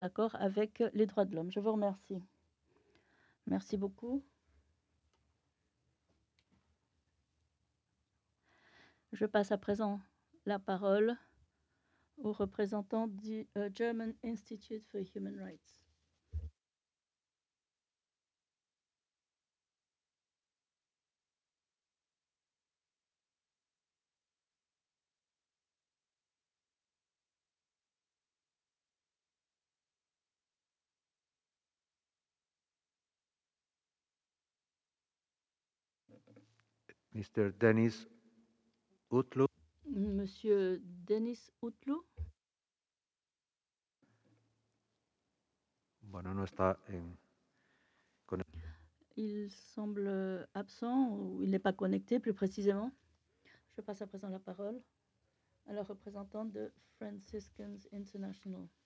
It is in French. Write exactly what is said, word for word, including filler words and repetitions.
d'accord avec les droits de l'homme. Je vous remercie. Merci beaucoup. Je passe à présent la parole au représentant du uh, German Institute for Human Rights. Mister Denis Utlu. Monsieur Denis Utlu. Bueno, no está en... Il semble absent ou il n'est pas connecté plus précisément. Je passe à présent la parole à la représentante de Franciscans International.